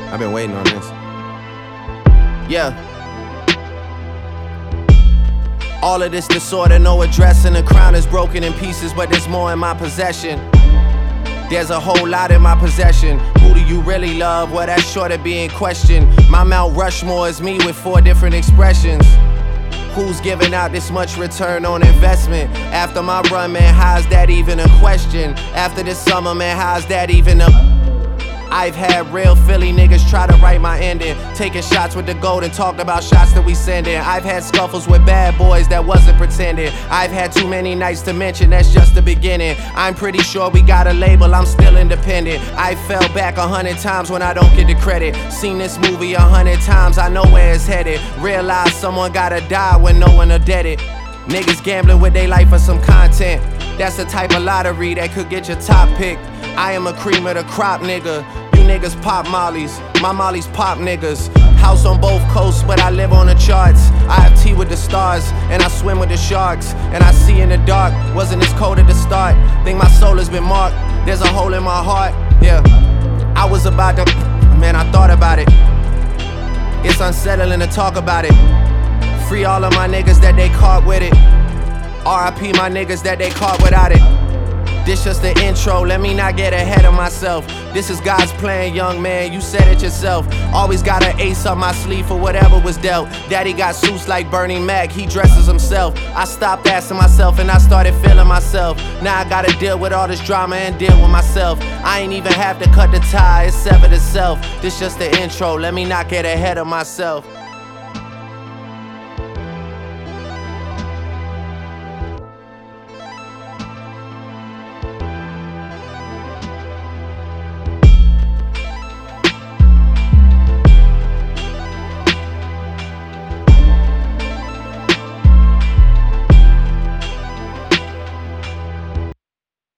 I've been waiting on this. Yeah. All of this disorder, no address, and the crown is broken in pieces, but there's more in my possession. There's a whole lot in my possession. Who do you really love? Well, that's sure to be in question. My Mount Rushmore is me with 4 different expressions. Who's giving out this much return on investment? After my run, man, how's that even a question? After this summer, man, how's that even a... I've had real Philly niggas try to write my ending, taking shots with the gold and talked about shots that we sending. I've had scuffles with bad boys that wasn't pretending. I've had too many nights to mention, that's just the beginning. I'm pretty sure we got a label, I'm still independent. I fell back 100 times when I don't get the credit. Seen this movie 100 times, I know where it's headed. Realize someone gotta die when no one will dead it. Niggas gambling with their life for some content. That's the type of lottery that could get your top pick. I am a cream of the crop, nigga. You niggas pop mollies, my mollies pop niggas. House on both coasts, but I live on the charts. I have tea with the stars, and I swim with the sharks. And I see in the dark, wasn't this cold at the start. Think my soul has been marked, there's a hole in my heart. Yeah, I was about to, man, I thought about it. It's unsettling to talk about it. Free all of my niggas that they caught with it. RIP my niggas that they caught without it. This just the intro, let me not get ahead of myself. This is God's plan, young man, you said it yourself. Always got an ace up my sleeve for whatever was dealt. Daddy got suits like Bernie Mac, he dresses himself. I stopped asking myself and I started feeling myself. Now I gotta deal with all this drama and deal with myself. I ain't even have to cut the tie, it's severed itself. This just the intro, let me not get ahead of myself.